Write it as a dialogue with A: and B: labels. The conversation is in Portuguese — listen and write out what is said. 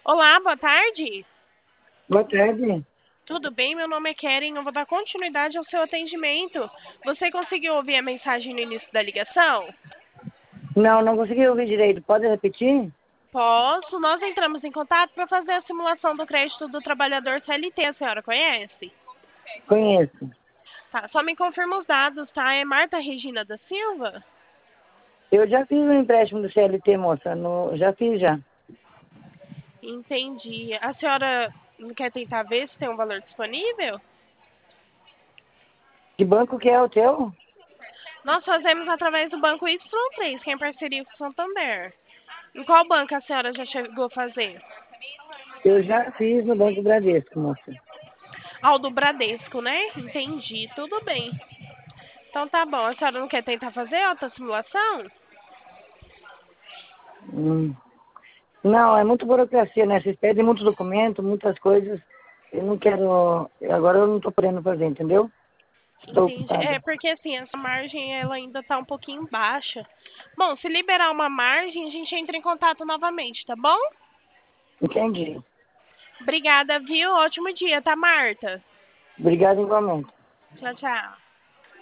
A: Olá, boa tarde.
B: Boa tarde.
A: Tudo bem? Meu nome é Keren. Eu vou dar continuidade ao seu atendimento. Você conseguiu ouvir a mensagem no início da ligação?
B: Não, não consegui ouvir direito. Pode repetir?
A: Posso. Nós entramos em contato para fazer a simulação do crédito do trabalhador CLT. A senhora conhece?
B: Conheço.
A: Tá, só me confirma os dados, tá? É Marta Regina da Silva?
B: Eu já fiz um empréstimo do CLT, moça. Já fiz já.
A: Entendi. A senhora não quer tentar ver se tem um valor disponível?
B: Que banco que é o teu?
A: Nós fazemos através do Banco Y3, que é em parceria com o Santander. Em qual banco a senhora já chegou a fazer?
B: Eu já fiz no Banco Bradesco, moça.
A: Ao do Bradesco, né? Entendi, tudo bem. Então tá bom, a senhora não quer tentar fazer outra simulação?
B: Hum. Não, é muito burocracia, né? Vocês pedem muito documento, muitas coisas. Eu não quero... Agora eu não tô podendo fazer, entendeu? Estou
A: Entendi. É
B: ocupada.
A: porque assim, essa margem ela ainda tá um pouquinho baixa. Bom, se liberar uma margem, a gente entra em contato novamente, tá bom?
B: Entendi.
A: Obrigada, viu? Ótimo dia, tá, Marta?
B: Obrigado igualmente.
A: Tchau, tchau.